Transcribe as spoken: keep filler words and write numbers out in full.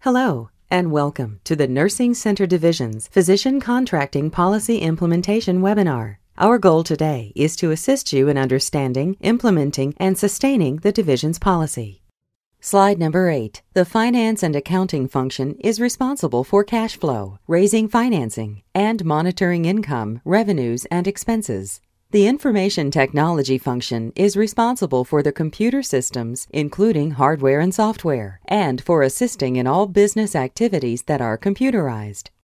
Hello, and welcome to the Nursing Center Division's Physician Contracting Policy Implementation webinar. Our goal today is to assist you in understanding, implementing, and sustaining the division's policy. Slide number eight. The finance and accounting function is responsible for cash flow, raising financing, and monitoring income, revenues, and expenses. The information technology function is responsible for the computer systems, including hardware and software, and for assisting in all business activities that are computerized.